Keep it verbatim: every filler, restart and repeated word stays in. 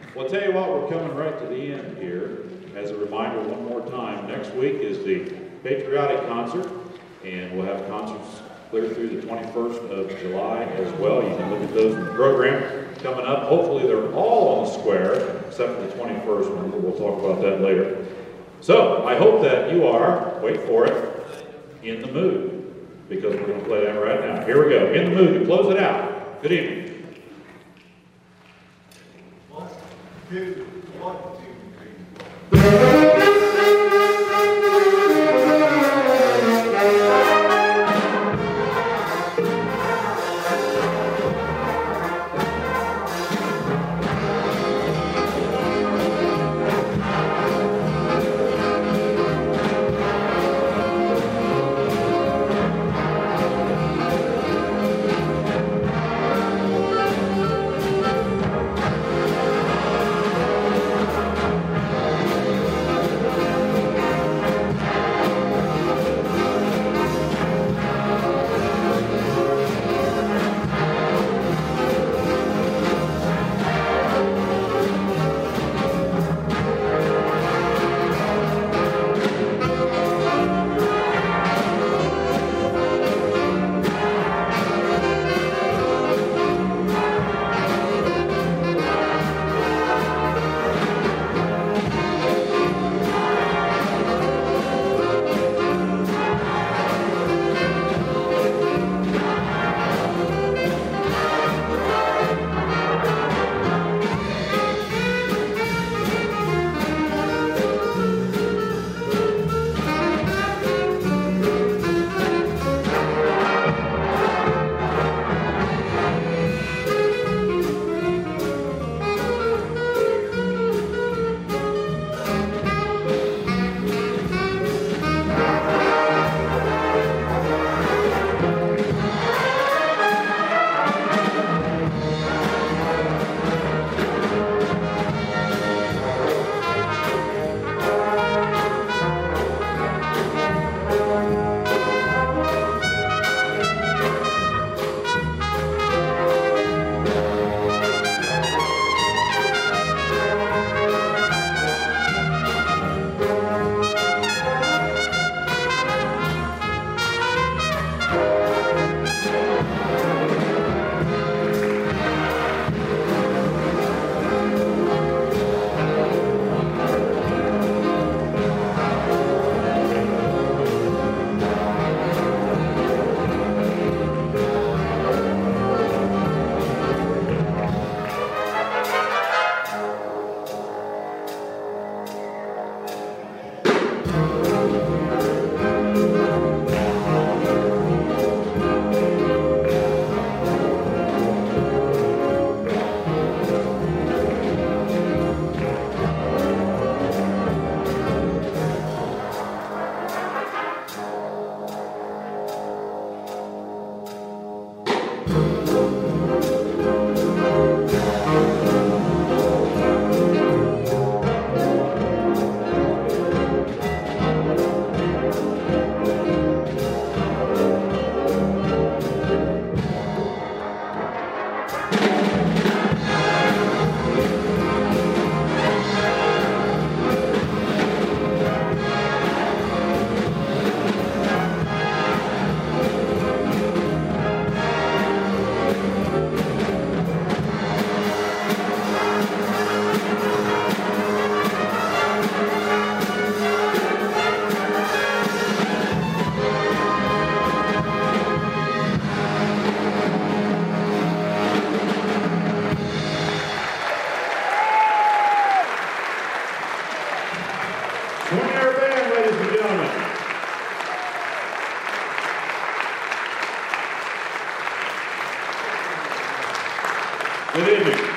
Well, I'll tell you what, we're coming right to the end here. As a reminder, one more time, next week is the Patriotic Concert, and we'll have concerts clear through the twenty-first of July as well. You can look at those in the program coming up. Hopefully they're all on the square, except for the twenty-first one. We'll talk about that later. So, I hope that you are, wait for it, in the mood, because we're going to play that right now. Here we go. In the mood to close it out. Good evening. One, two, one, two, three. Good evening.